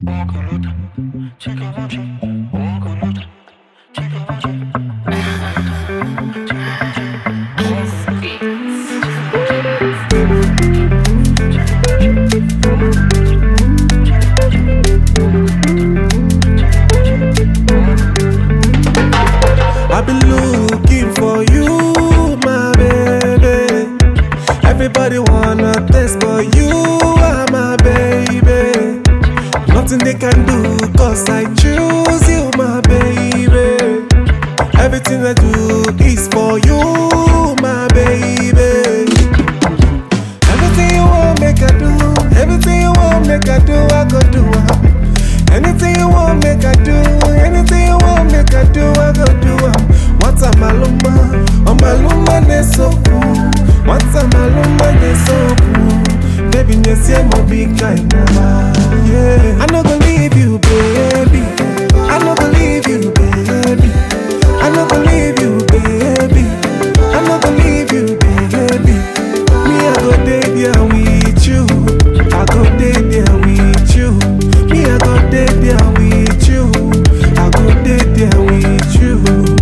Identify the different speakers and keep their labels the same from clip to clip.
Speaker 1: I've been looking for you, my baby. Everybody wanna taste, but you are my baby. Nothing they can do, cause I choose you, my baby. Everything I do is for you, my baby. Everything you want, make I do. Everything you want, make I do, I go do. Anything you want, make I do. Anything you want, make I do, I go do. What's a maluma? Oh, maluma, they so cool. What's a maluma, they so cool. Baby, you see me big kind of yeah. I no gonna leave you, baby. I no gonna leave you, baby. I no gonna leave you, baby. I no gonna leave you, baby. Me, I go day there with you. I go day there with you. Me, I go day there with you. I go day there with you.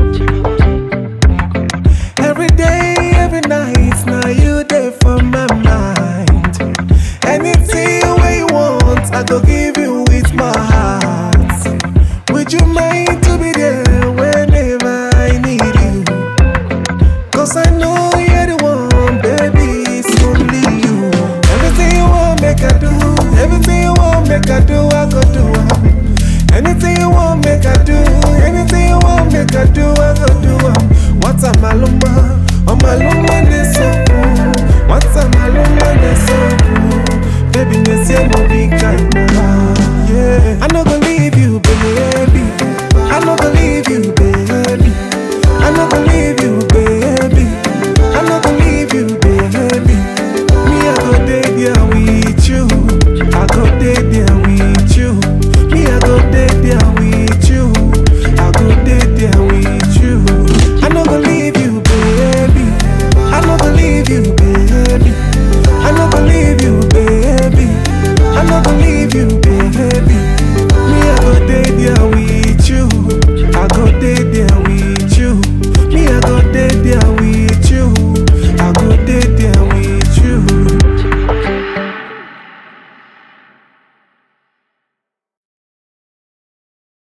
Speaker 1: Every day, every night, now you there for my mind. Anything you want, I go give you with my heart. Would you mind to be there whenever I need you? Cause I know you're the one, baby, it's only you. Everything you want, make I do. Everything you want, make I do, I go do. Anything you want, make I do. Anything you want, make I do, I go do. What's a maluma? Oh, maluma, they so cool. What's a maluma, they so cool. Baby, you see me big kind of yeah. I no gonna leave you, baby. I no gonna leave you, baby. I no gonna leave you, baby. I no gonna leave you, baby. Me, I go day there with